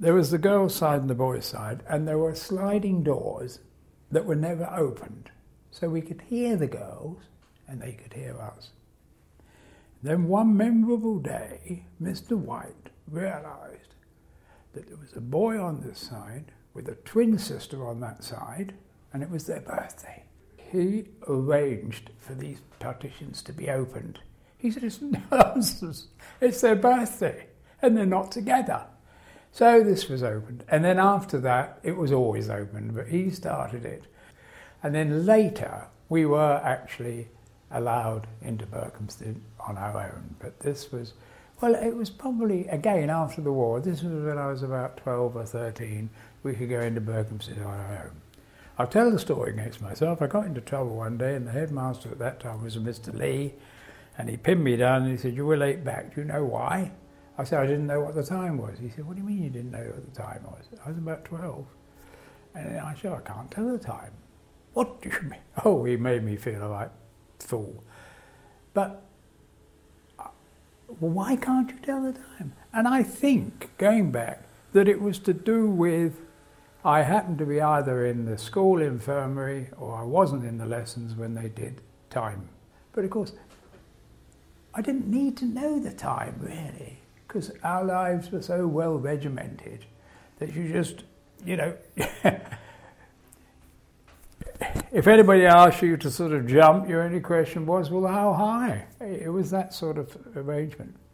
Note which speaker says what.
Speaker 1: there was the girls' side and the boys' side, and there were sliding doors that were never opened. So we could hear the girls, and they could hear us. Then one memorable day, Mr. White realised that there was a boy on this side with a twin sister on that side, and it was their birthday. He arranged for these partitions to be opened. He said, it's nonsense, it's their birthday, and they're not together. So this was opened, and then after that, it was always open, but he started it. And then later, we were actually allowed into Berkhamsted on our own, but this was, well, it was probably, again, after the war. This was when I was about 12 or 13, we could go into Berkhamsted on our own. I'll tell the story against myself. I got into trouble one day, and the headmaster at that time was a Mr. Lee, and he pinned me down and he said, you were late back, do you know why? I said, I didn't know what the time was. He said, what do you mean you didn't know what the time was? I was about 12. And I said, I can't tell the time. What do you mean? Oh, he made me feel like a fool. But why can't you tell the time? And I think, going back, that it was to do with, I happened to be either in the school infirmary or I wasn't in the lessons when they did time. But of course, I didn't need to know the time, really, because our lives were so well regimented that you just, you know, if anybody asked you to sort of jump, your only question was, well, how high? It was that sort of arrangement.